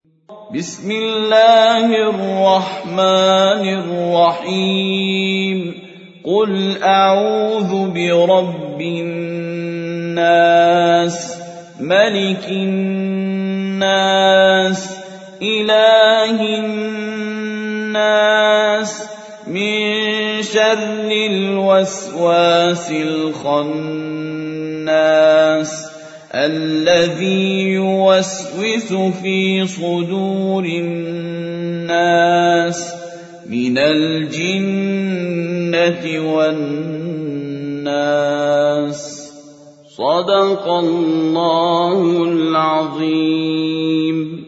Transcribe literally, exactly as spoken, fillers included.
بسم الله الرحمن الرحيم قل أعوذ برب الناس ملك الناس إله الناس من شر الوسواس الخناس الذي يوسوس في صدور الناس من الجنة والناس. صدق الله العظيم.